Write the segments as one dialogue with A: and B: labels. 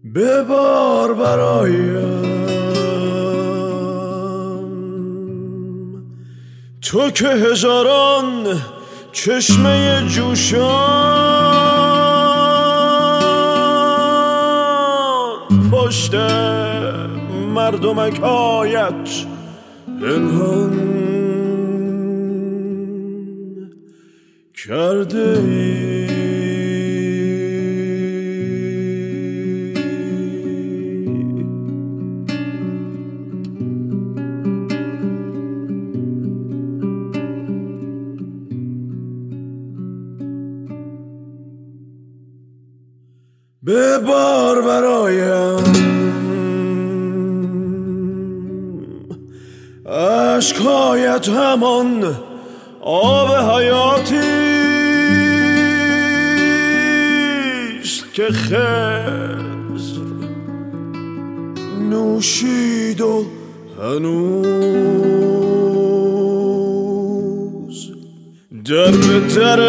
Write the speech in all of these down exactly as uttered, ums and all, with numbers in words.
A: ببار برایم تو که هزاران چشمه جوشان پشت مردمک آیت پنهان کرده ای. ببار برایم عشقایت همان آب حیاتیست که خضر نوشید و هنوز در به در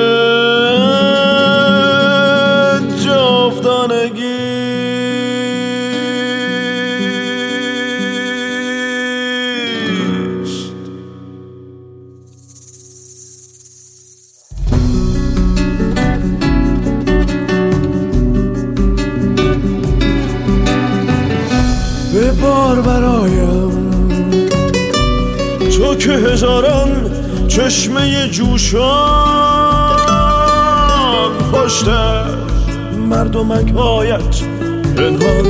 A: ببار برایم تو که هزاران چشمه جوشان پشت مردمک آیت پنهان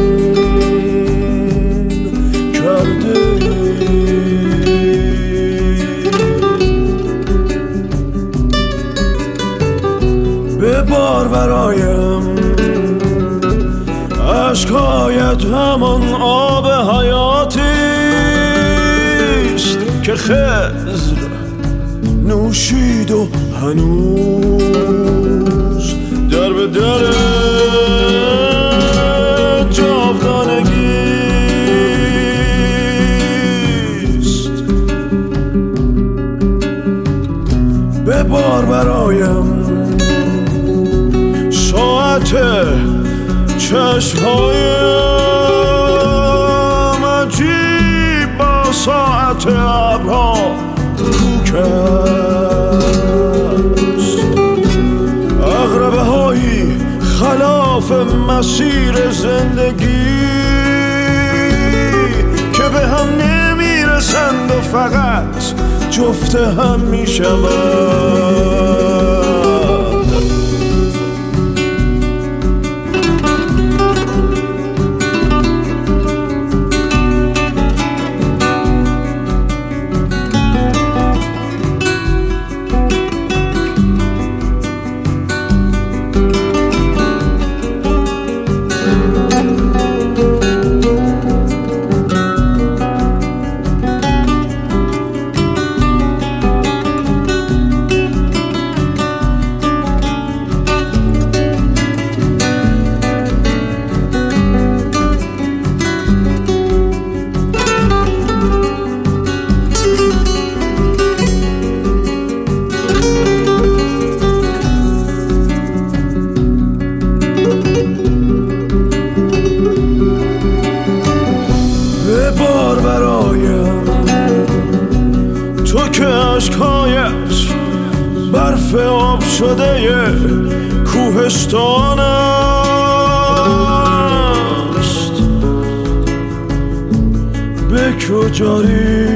A: کرده. ببار برایم عشقایت همان آب حیاتیست که خضر نوشید و هنوز در به در جاودانگیست. ببار برایم ساعت چشمهایم عجیب با ساعت ابرها کوک است. عقربه هایی خلاف مسیر زندگی که به هم نمیرسند و فقط جفت هم میشوند. ببار برایم تو که عشقایت برف آب شده کوهستان است. به کجایی